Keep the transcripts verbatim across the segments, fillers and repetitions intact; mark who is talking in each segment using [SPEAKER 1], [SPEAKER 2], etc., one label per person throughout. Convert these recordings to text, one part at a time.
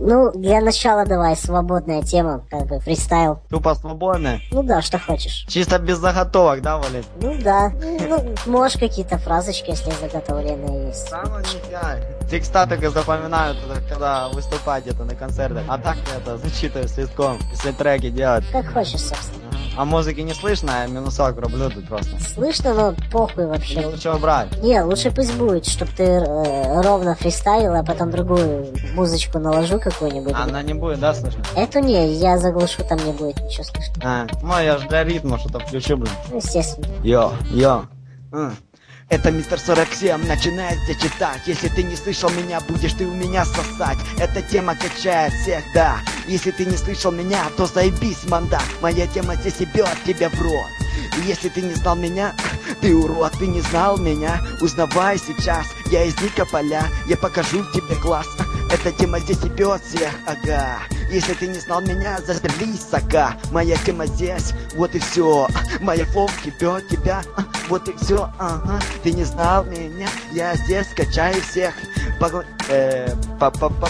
[SPEAKER 1] Ну, для начала давай, свободная тема, как бы фристайл.
[SPEAKER 2] Тупо свободная?
[SPEAKER 1] Ну да, что хочешь.
[SPEAKER 2] Чисто без заготовок, да, Валерий?
[SPEAKER 1] Ну да. Ну, можешь какие-то фразочки, если заготовленные есть.
[SPEAKER 2] Да, ну нифига. Текста только запоминают, когда выступать где-то на концертах. А так я это зачитываю с листком, если треки делать.
[SPEAKER 1] Как хочешь, собственно.
[SPEAKER 2] А музыки не слышно, а минусок рублю тут просто.
[SPEAKER 1] Слышно, но похуй вообще.
[SPEAKER 2] Или лучше убрать?
[SPEAKER 1] Не, лучше пусть будет, чтоб ты э, ровно фристайлил, а потом другую музычку наложу какую-нибудь.
[SPEAKER 2] Она не будет, да, слышно?
[SPEAKER 1] Эту не, я заглушу, там не будет ничего слышно.
[SPEAKER 2] А, ну я же для ритма что-то включу, блин.
[SPEAKER 1] Ну, естественно.
[SPEAKER 2] Йо, йо. М. Это мистер сорок семь начинает тебя читать. Если ты не слышал меня, будешь ты у меня сосать. Эта тема качает всех, да. Если ты не слышал меня, то заебись, мандат. Моя тема здесь ебет тебя в рот. И если ты не знал меня, ты урод, ты не знал меня. Узнавай сейчас, я из Никополя, я покажу тебе класс. Эта тема здесь ебет всех, ага. Если ты не знал меня, застрелись, сока. Моя тема здесь, вот и все. Моя флоу ебет тебя, вот и все, ага. Ты не знал меня, я здесь качаю всех. Погла... Э, па-па-па.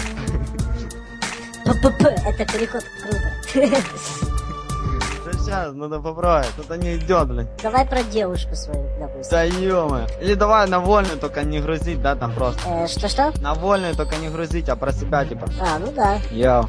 [SPEAKER 1] П-п-п, это переход круто.
[SPEAKER 2] Сейчас, надо попробовать, это не идет, блин.
[SPEAKER 1] Давай про девушку свою, допустим.
[SPEAKER 2] Да ё-моё. Или давай на вольную, только не грузить, да, там просто.
[SPEAKER 1] Э, что-что?
[SPEAKER 2] На вольную, только не грузить, а про себя, типа.
[SPEAKER 1] А, ну да.
[SPEAKER 2] Йоу.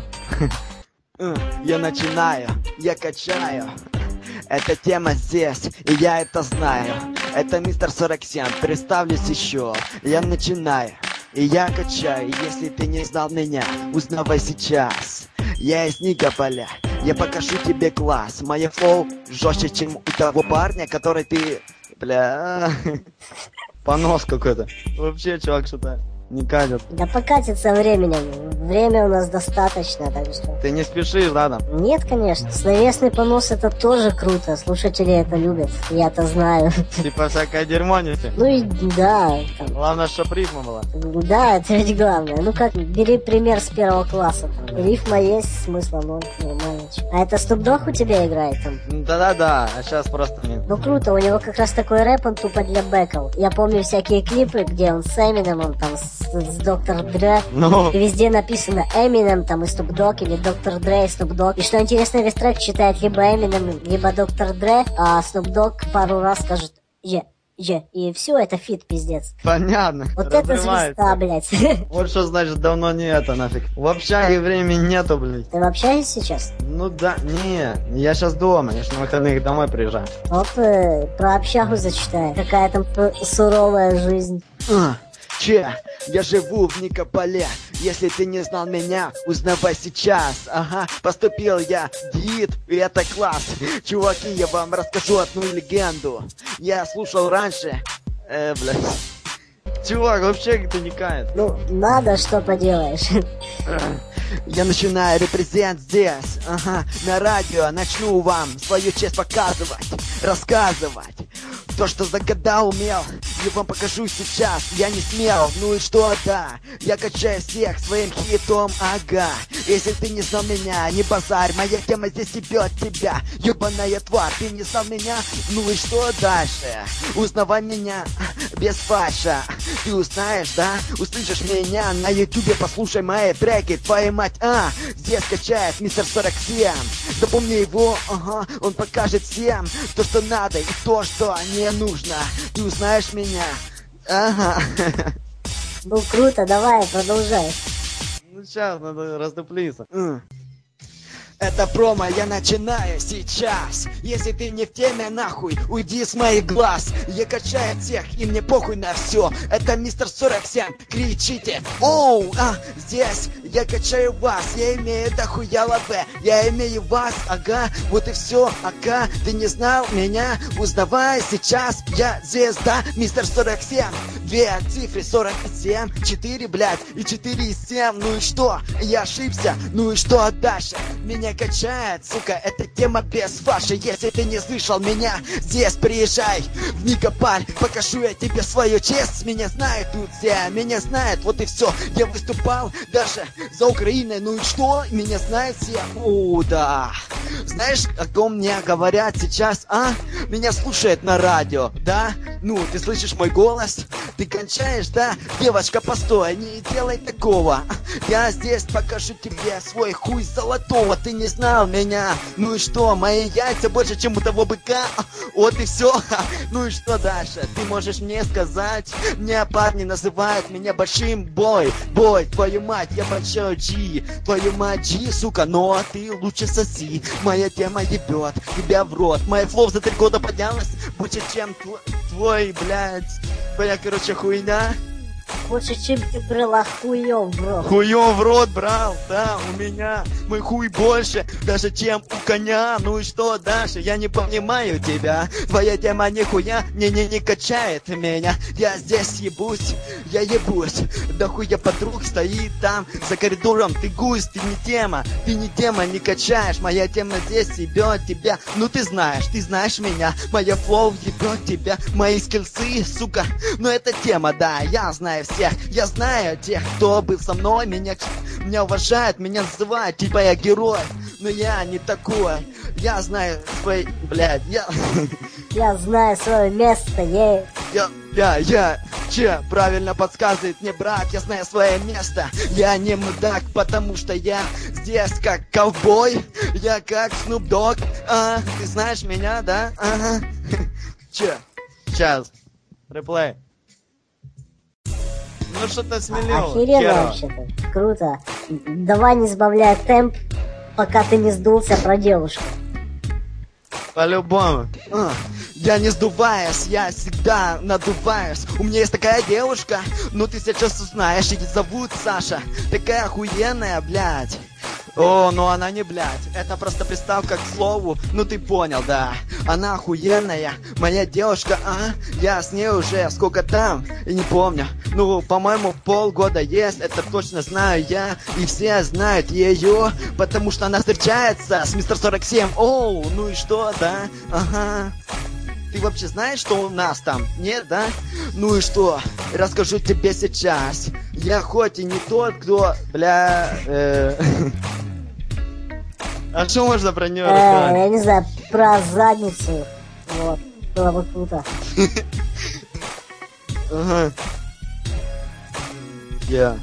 [SPEAKER 2] Я начинаю, я качаю. Эта тема здесь, и я это знаю. Это мистер сорок семь, представлюсь еще. Я начинаю, и я качаю. Если ты не знал меня, узнавай сейчас. Я из Никополя, я покажу тебе класс. Моя флоу жестче, чем у того парня, который ты... Бля... Понос какой-то. Вообще, чувак, что-то не катит.
[SPEAKER 1] Да покатит со временем. Время у нас достаточно, так что...
[SPEAKER 2] Ты не спешишь, да, там?
[SPEAKER 1] Нет, конечно. Словесный понос это тоже круто. Слушатели это любят. Я-то знаю.
[SPEAKER 2] Типа всякое дерьмо неси.
[SPEAKER 1] Ну и да. Там.
[SPEAKER 2] Главное, чтоб рифма была.
[SPEAKER 1] Да, это ведь главное. Ну как, бери пример с первого класса. Там. Рифма есть, смысла ноль, нормально. А это Snoop Dogg у тебя играет там?
[SPEAKER 2] Да-да-да, а сейчас просто нет.
[SPEAKER 1] Ну круто, у него как раз такой рэп, он тупо для бэков. Я помню всякие клипы, где он с Эмином, он там с, с доктор Dre.
[SPEAKER 2] Ну.
[SPEAKER 1] И везде написано Эминем там и Snoop Dogg, или доктор Dre и Snoop Dogg. И что интересно, весь трек читает либо Эминем, либо доктор Dre, а Snoop Dogg пару раз скажет «Е». Е. И все, это фит, пиздец.
[SPEAKER 2] Понятно.
[SPEAKER 1] Вот это звезда, блядь.
[SPEAKER 2] Вот что значит давно не это нафиг. В общаге времени нету, блядь.
[SPEAKER 1] Ты в общаге сейчас?
[SPEAKER 2] Ну да, не, я сейчас дома, я ж на выходных домой приезжаю.
[SPEAKER 1] Вот э, про общагу зачитай. Какая там э, суровая жизнь.
[SPEAKER 2] А, че, я живу в Никополе. Если ты не знал меня, узнавай сейчас. Ага, поступил я в ДИИТ, и это класс. Чуваки, я вам расскажу одну легенду. Я слушал раньше. Э, блядь. Чувак, вообще как-то не кает.
[SPEAKER 1] Ну, надо, что поделаешь.
[SPEAKER 2] Я начинаю репрезент здесь, ага, на радио начну вам свою честь показывать, рассказывать. То, что загадал умел, я вам покажу сейчас, я не смел, ну и что, да, я качаю всех своим хитом, ага. Если ты не знал меня, не базарь, моя тема здесь ебет тебя, ебаная тварь, ты не знал меня, ну и что дальше? Узнавай меня без фальша, ты узнаешь, да, услышишь меня на ютубе, послушай мои треки, твоя мать, а, здесь качает мистер сорок семь, запомни его, ага, он покажет всем то, что надо и то, что не нужно, ты узнаешь меня, ага.
[SPEAKER 1] Ну круто, давай, продолжай.
[SPEAKER 2] Ну сейчас надо раздуплиться. Это промо я начинаю сейчас. Если ты не в теме, нахуй, уйди с моих глаз. Я качаю всех, и мне похуй на все. Это мистер сорок семь, кричите. Оу, а, здесь я качаю вас. Я имею дохуя лаве. Я имею вас, ага, вот и все, ага. Ты не знал меня, узнавай сейчас. Я звезда, мистер сорок семь. Две цифры, сорок семь, четыре, блядь, и четыре и семь. Ну и что? Я ошибся, ну и что дальше? Меня качает, сука, это тема без фаши. Если ты не слышал меня, здесь приезжай в Никополь, покажу я тебе свою честь. Меня знают тут все, меня знают, вот и все. Я выступал даже за Украиной, ну и что? Меня знают все. О, да. Знаешь, о ком мне говорят сейчас, а? Меня слушают на радио, да? Ну, ты слышишь мой голос? Ты кончаешь, да? Девочка, постой, не делай такого. Я здесь покажу тебе свой хуй золотого. Ты не знал меня. Ну и что, мои яйца больше, чем у того быка? Вот и все. Ну и что дальше? Ты можешь мне сказать? Мне парни называют меня большим бой. Бой, твою мать, я большой G. Твою мать G, сука, но ты лучше соси. Моя тема ебет тебя в рот. Моя флоу за три года поднялась больше, чем твой, твой, блядь, твоя, короче, хуйня.
[SPEAKER 1] Лучше, чем ты брала хуём в рот.
[SPEAKER 2] Хуём в рот брал, да, у меня мой хуй больше, даже чем у коня. Ну и что дальше? Я не понимаю тебя. Твоя тема нихуя не-не не качает меня. Я здесь ебусь, я ебусь. Да хуя подруг стоит там за коридором. Ты гусь, ты не тема, ты не тема, не качаешь. Моя тема здесь ебет тебя. Ну ты знаешь, ты знаешь меня. Моя флоу ебет тебя, мои скиллсы, сука. Но это тема, да, я знаю всех. Я знаю тех, кто был со мной, меня, меня уважают, меня называют, типа я герой. Но я не такой. Я знаю свой, блядь, я...
[SPEAKER 1] Я знаю свое место, ей.
[SPEAKER 2] Я, я, я, че, правильно подсказывает мне брат, я знаю свое место. Я не мудак, потому что я здесь как ковбой. Я как Snoop Dogg, а, ты знаешь меня, да? Ага. Че, сейчас, реплей. Ну что-то смелел.
[SPEAKER 1] Охеренно вообще-то. Круто. Давай не сбавляй темп, пока ты не сдулся про девушку.
[SPEAKER 2] По-любому. А, я не сдуваюсь, я всегда надуваюсь. У меня есть такая девушка, ну ты сейчас узнаешь, ее зовут Саша. Такая охуенная, блядь. О, ну она не блядь, это просто приставка к слову, ну ты понял, да. Она охуенная, моя девушка, а? Я с ней уже сколько там, и не помню. Ну, по-моему, полгода есть, это точно знаю я. И все знают ее, потому что она встречается с мистер сорок семь. Оу, ну и что, да? Ага. Ты вообще знаешь, что у нас там? Нет, да? Ну и что? Расскажу тебе сейчас. Я хоть и не тот, кто, бля... Э... А что можно про нее рассказать?
[SPEAKER 1] Я не знаю, про задницу. Вот, было бы круто.
[SPEAKER 2] Ага. Я.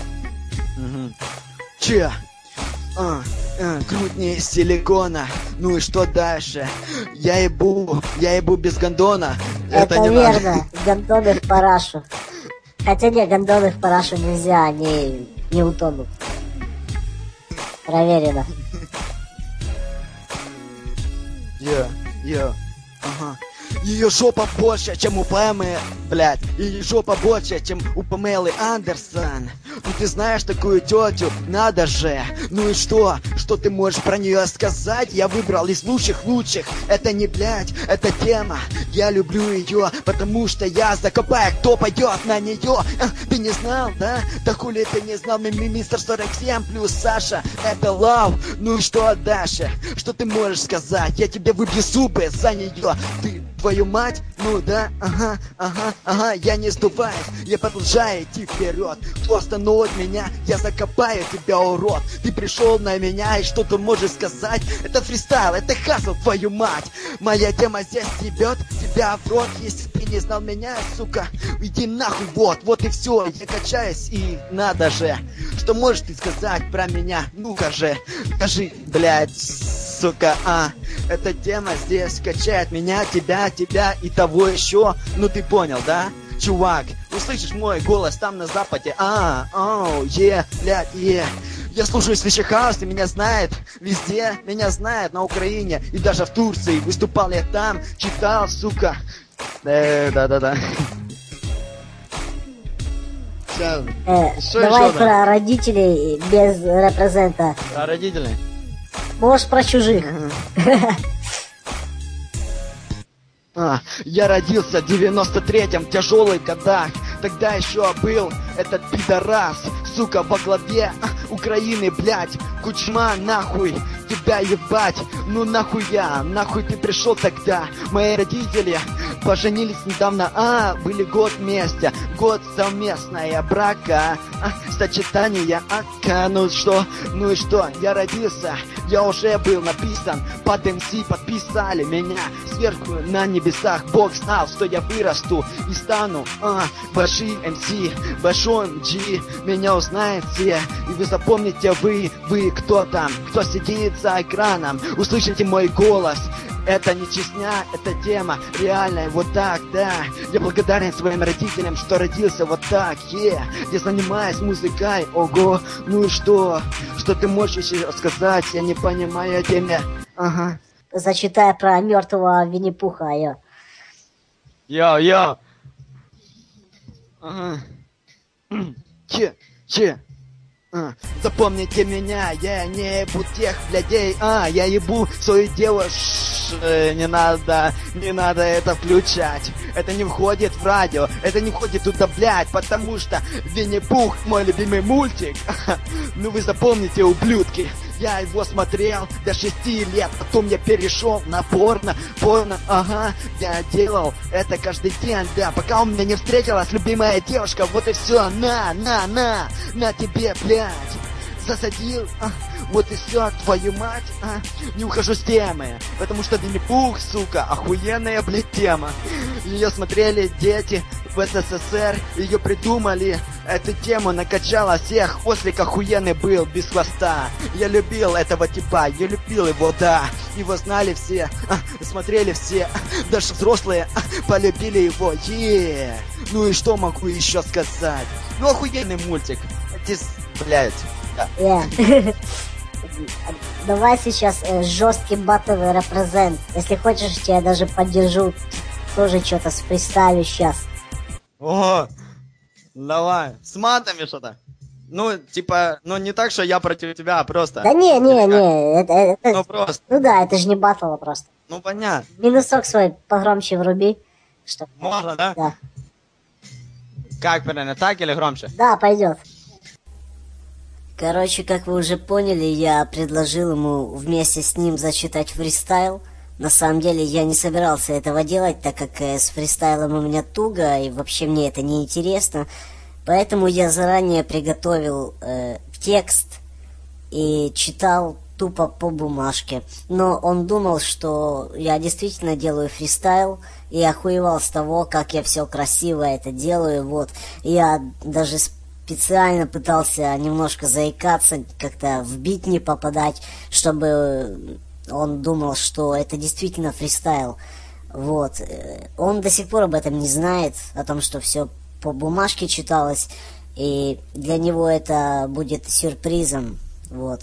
[SPEAKER 2] Че? А, а, крутни из силикона. Ну и что дальше? Я ебу, я ебу без гондона.
[SPEAKER 1] Это,
[SPEAKER 2] Это не
[SPEAKER 1] верно,
[SPEAKER 2] надо.
[SPEAKER 1] гондоны в парашу. Хотя нет, гондоны в парашу нельзя, они не утонут. Проверено.
[SPEAKER 2] Я, я, ага. Ее жопа больше, чем у Памелы, блядь. Ее жопа больше, чем у Памелы Андерсон. Ну ты знаешь такую тетю, надо же. Ну и что? Что ты можешь про нее сказать? Я выбрал из лучших лучших. Это не блядь, это тема. Я люблю ее, потому что я закопаю, кто пойдет на нее. А, ты не знал, да? Да хули ты не знал, ми мистер сорок семь плюс Саша, это лав. Ну и что дальше? Что ты можешь сказать? Я тебе выбью зубы за нее. Ты, твою мать, ну да, ага, ага, ага, я не сдуваюсь, я продолжаю идти вперед. Кто остановит меня, я закопаю тебя, урод. Ты пришел на меня и что ты можешь сказать? Это фристайл, это хасл, твою мать. Моя тема здесь ебет тебя в рот. Если ты не знал меня, сука, иди нахуй, вот, вот и все. Я качаюсь и надо же. Что можешь ты сказать про меня? Ну-ка же, скажи, блядь, сука, а. Эта тема здесь качает меня, тебя, тебя и того еще. Ну ты понял, да? Чувак, услышишь мой голос там на западе? А, оу, е, блядь, е. Я слушаю Свища Хаус, и меня знает везде, меня знает на Украине и даже в Турции. Выступал я там, читал, сука. Э, да-да-да. Сейчас.
[SPEAKER 1] Э,
[SPEAKER 2] Что
[SPEAKER 1] давай
[SPEAKER 2] еще,
[SPEAKER 1] про
[SPEAKER 2] да?
[SPEAKER 1] родителей без репрезента.
[SPEAKER 2] А родители?
[SPEAKER 1] Можешь про чужих.
[SPEAKER 2] А, я родился в девяносто третьем, в тяжелых годах. Тогда еще был этот пидорас, сука, во главе, Украины, блядь, Кучма, нахуй, тебя ебать, ну нахуя, нахуй ты пришел тогда. Мои родители поженились недавно, а, были год вместе, год совместная брака, а, сочетание, ака, ну что, ну и что, я родился, я уже был написан, под эм си подписали меня, сверху на небесах Бог знал, что я вырасту и стану, а, большим эм си, большой G, меня узнают все, и вы запомните вы, вы кто там, кто сидит за экраном, услышите мой голос. Это не честня, это тема реальная, вот так, да. Я благодарен своим родителям, что родился вот так, е. Я занимаюсь музыкой, ого. Ну и что? Что ты можешь еще сказать? Я не понимаю тебя. Ага.
[SPEAKER 1] Зачитай про мертвого Винни-Пуха, йо.
[SPEAKER 2] Йо, йо. Ага. Че, че. А, запомните меня, я не ебу тех блядей, а, я ебу свою девушку, не надо, не надо это включать, это не входит в радио, это не входит туда, блядь, потому что Винни-Пух мой любимый мультик, ну вы запомните, ублюдки. Я его смотрел до шести лет, потом я перешел на порно, порно, ага, я делал это каждый день, да, пока у меня не встретилась любимая девушка, вот и все, на, на, на, на тебе, блядь, засадил, а, вот и все, твою мать, а, не ухожу с темы, потому что Винни-Пух, сука, охуенная, блядь, тема, ее смотрели дети в эс эс эс эр, ее придумали, эту тему накачала всех, ослик охуенный был, без хвоста, я любил этого типа, я любил его, да, его знали все, а, смотрели все, даже взрослые а, полюбили его, е, ну и что могу еще сказать, ну охуенный мультик, эти, блядь, да.
[SPEAKER 1] Yeah. Давай сейчас э, жесткий батовый репрезент. Если хочешь, я даже поддержу. Тоже что-то с фристайлю сейчас.
[SPEAKER 2] О, давай. С матами что-то. Ну, типа, ну не так, что я против тебя, а просто.
[SPEAKER 1] Да не, не, не. Это, это,
[SPEAKER 2] ну просто.
[SPEAKER 1] Ну да, это же не батл просто.
[SPEAKER 2] Ну понятно.
[SPEAKER 1] Минусок свой погромче вруби. Что?
[SPEAKER 2] Можно, да?
[SPEAKER 1] Да.
[SPEAKER 2] Как правильно, так или громче?
[SPEAKER 1] Да, пойдет. Короче, как вы уже поняли, я предложил ему вместе с ним зачитать фристайл. На самом деле я не собирался этого делать, так как э, с фристайлом у меня туго, и вообще мне это не интересно. Поэтому я заранее приготовил э, текст и читал тупо по бумажке. Но он думал, что я действительно делаю фристайл, и охуевал с того, как я все красиво это делаю. Вот. Я даже специально пытался немножко заикаться, как-то в бит не попадать, чтобы он думал, что это действительно фристайл. Вот. Он до сих пор об этом не знает, о том, что все по бумажке читалось, и для него это будет сюрпризом. Вот.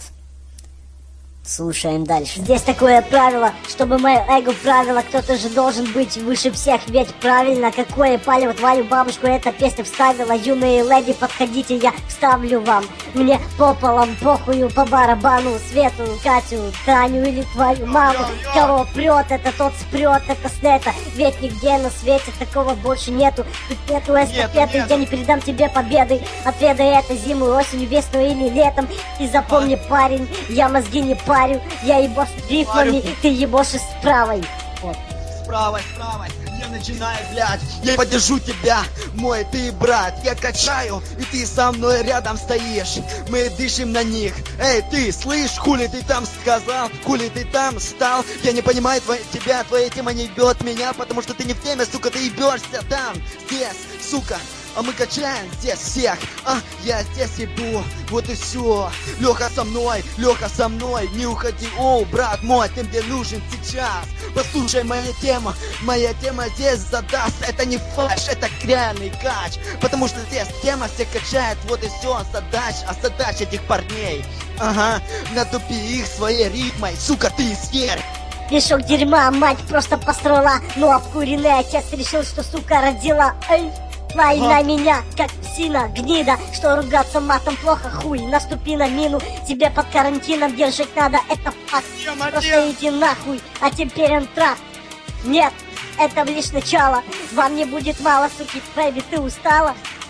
[SPEAKER 1] Слушаем дальше. Здесь такое правило, чтобы мое эго правило, кто-то же должен быть выше всех, ведь правильно, какое палево твою бабушку эта песня вставила. Юные леди, подходите, я вставлю вам. Мне пополам, похую, по барабану, Свету, Катю, Таню или твою маму. Кого прет, это тот спрет, это снято, ведь нигде на свете такого больше нету. Тут нету эстафеты, я не передам тебе победы. Отведай это зимой, осенью, весной или летом. И запомни, парень, я мозги не парю. Я ебош с рифмами, ты ебошишь с правой. Вот.
[SPEAKER 2] С правой, с правой, я начинаю, блядь. Я поддержу тебя, мой ты брат. Я качаю, и ты со мной рядом стоишь. Мы дышим на них. Эй, ты, слышь, хули ты там сказал? Хули ты там стал? Я не понимаю твои, тебя, твоя тема не ебет меня, потому что ты не в теме, сука, ты ебешься там, здесь, сука. А мы качаем здесь всех, а я здесь иду, вот и все. Леха со мной, Леха со мной, не уходи, о, брат мой, ты мне нужен сейчас. Послушай мою тему, моя тема здесь задаст. Это не фальш, это реальный кач, потому что здесь тема всех качает, вот и все, задач, а задач этих парней. Ага, натупи их своей ритмой, сука, ты зверь.
[SPEAKER 1] Мешок дерьма, мать просто построила, но обкуренный отец решил, что сука родила. Эй. Твои на меня, как псина, гнида, что ругаться матом плохо, хуй, наступи на мину, тебе под карантином держать надо, это факт, просто иди нахуй, а теперь он трап. Нет, это лишь начало, вам не будет мало, суки, бэйби, ты устала?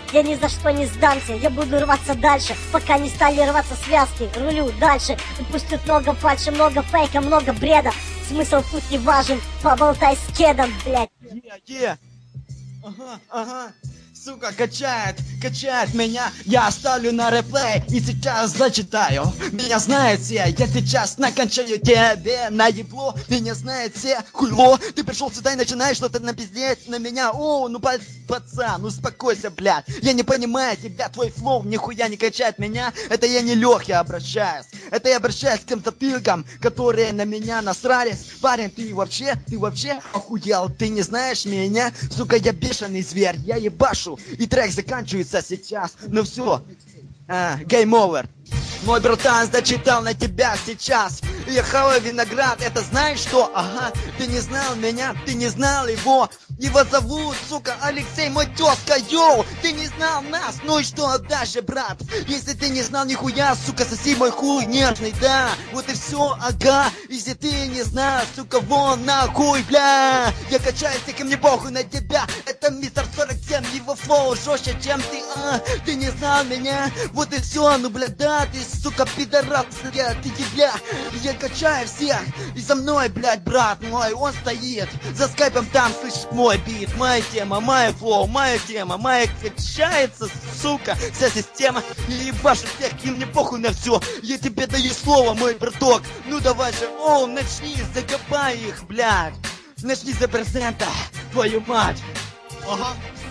[SPEAKER 1] Я ни за что не сдамся, я буду рваться дальше, пока не стали рваться связки. Рулю дальше, и пусть тут много фальши, много фейка, много бреда. Смысл тут не важен, поболтай с кедом, блядь.
[SPEAKER 2] Yeah, yeah. Ага, ага. Сука, качает, качает меня. Я оставлю на реплей и сейчас зачитаю. Меня знают все, я сейчас накончаю тебе на ебло. Меня знают все, хуйло. Ты пришел сюда и начинаешь что-то напиздеть на меня. О, ну пацан, успокойся, блядь. Я не понимаю тебя, твой флоу нихуя не качает меня. Это я не лег, я обращаюсь. Это я обращаюсь к тем затылкам, которые на меня насрались. Парень, ты вообще, ты вообще охуел. Ты не знаешь меня? Сука, я бешеный зверь, я ебашу. И трек заканчивается сейчас. Ну все, гейм овер. Мой братан зачитал на тебя сейчас. Я хаваю виноград, это знаешь что? Ага, ты не знал меня, ты не знал его. Его зовут, сука, Алексей, мой тезка, йоу. Ты не знал нас, ну и что дальше, брат? Если ты не знал нихуя, сука, соси мой хуй нежный, да. Вот и все, ага. Если ты не знал, сука, вон нахуй, бля. Я качаюсь, и мне похуй на тебя. Это мистер сорок семь, его флоу жестче, чем ты, а. Ты не знал меня, вот и все, ну, бля, да. Ты, сука, пидорас, я, ты, бля. Я качаю всех, и за мной, блядь, брат мой, он стоит. За скайпом там, слышишь, мой бит, моя тема, моя флоу, моя тема, моя качается, сука, вся система. И ебашит всех, и мне похуй на все. Я тебе даю слово, мой браток. Ну давай же, о, начни, закопай их, блядь. Начни за презента, твою мать. Ага.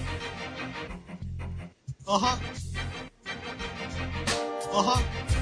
[SPEAKER 2] Ага. Ага.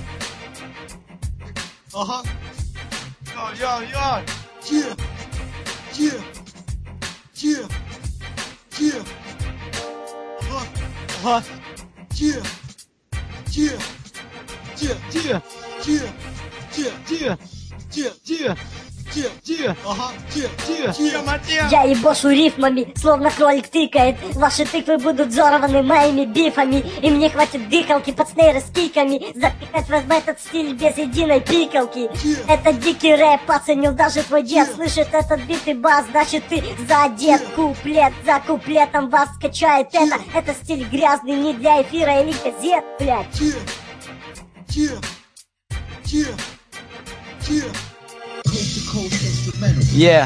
[SPEAKER 2] Ага. Йо-йо-йо. Че? Че? Че? Че? Ага. Ага. Че? Че? Че? Че? Че? Че? Че? Че? Че? Че? Че? Ага. Че? Че? Че?
[SPEAKER 1] Я ебошу рифмами, словно кролик тыкает. Ваши тыквы будут взорваны моими бифами. И мне хватит дыхалки под снейры с киками. Запихать в этот стиль без единой пикалки. Это дикий рэп, оценил даже твой дед. Слышит этот битый бас, значит ты задет. Куплет за куплетом вас качает это. Это стиль грязный, не для эфира или газет, блядь.
[SPEAKER 2] Че? Че? Че? Че? Yeah.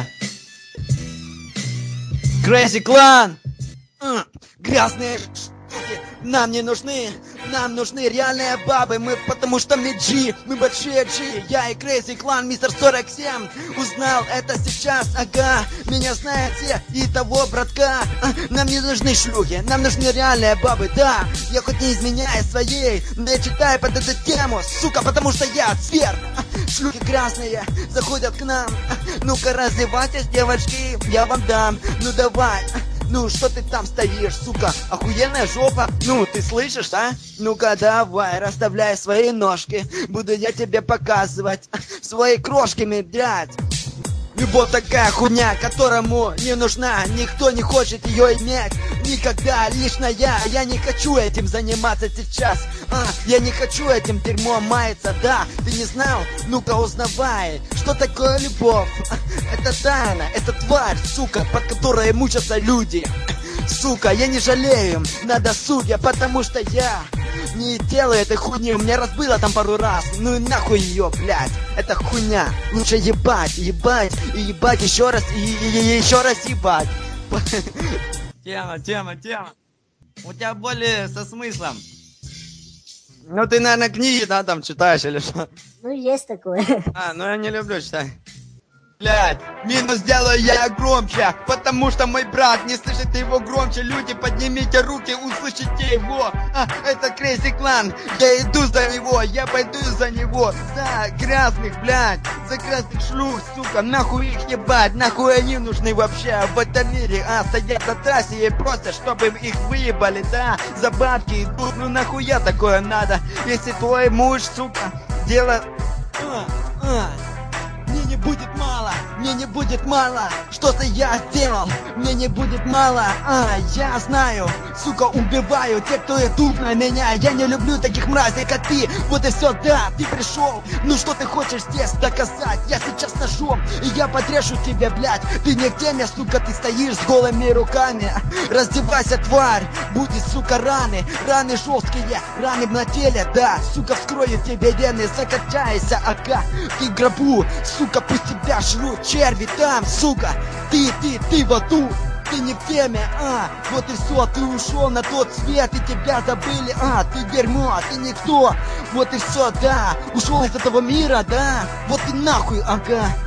[SPEAKER 2] Crazy Clan. Uh, грязные штуки нам не нужны. Нам нужны реальные бабы. Мы потому что мы G, мы большие G. Я и Crazy Clan, мистер сорок семь. Узнал это сейчас, ага. Меня знают все и того братка. uh, Нам не нужны шлюхи, нам нужны реальные бабы, да. Я хоть не изменяю своей, но я читаю под эту тему, сука, потому что я цверк. uh, Шлюхи красные заходят к нам. uh, Ну-ка раздевайтесь, девочки, я вам дам. Ну давай. Ну, что ты там стоишь, сука? Охуенная жопа. Ну, ты слышишь, а? Ну-ка, давай, расставляй свои ножки. Буду я тебе показывать свои крошки, медведь. Любовь такая хуйня, которому не нужна. Никто не хочет ее иметь никогда. Лично я, я не хочу этим заниматься сейчас. а, Я не хочу этим дерьмом маяться, да. Ты не знал? Ну-ка узнавай, что такое любовь. Это тайна, это тварь, сука, под которой мучатся люди. Сука, я не жалею на досуге, потому что я не делаю этой хуйни. У меня разбыло там пару раз. Ну и нахуй ее, блядь. Это хуйня. Лучше ебать, ебать и ебать еще раз и, и, и еще раз ебать. Тема, тема, тема. У тебя более со смыслом. Ну ты, наверное, книги, да, там читаешь или что?
[SPEAKER 1] Ну есть такое.
[SPEAKER 2] А, ну я не люблю читать. Блять, минус делаю я громче, потому что мой брат не слышит его громче. Люди, поднимите руки, услышите его. а, Это Crazy Clan, я иду за него, я пойду за него. За грязных, блять, за грязных шлюх, сука, нахуй их ебать. Нахуй они нужны вообще в этом мире. А, стоят на трассе и просто, чтобы их выебали, да. За бабки идут, ну нахуя такое надо? Если твой муж, сука, делает... А, а. Мне не будет мало. мне не будет мало. Что-то я сделал, мне не будет мало. А, я знаю, сука, убиваю те, кто идут на меня. Я не люблю таких мразей, как ты. Вот и все, да, ты пришел. Ну что ты хочешь здесь доказать? Я сейчас ножом, и я подрежу тебе, блядь. Ты не в теме, сука, ты стоишь с голыми руками. Раздевайся, тварь, будет, сука, раны. Раны жесткие, раны на теле, да. Сука, вскрою тебе вены, закачайся, ага. Ты в гробу, сука, пусть тебя жрут черви там, сука. Ты, ты, ты в аду. Ты не в теме, а, вот и все, ты ушел на тот свет, и тебя забыли, а, ты дерьмо, ты никто, вот и все, да, ушел из этого мира, да, вот и нахуй, ага.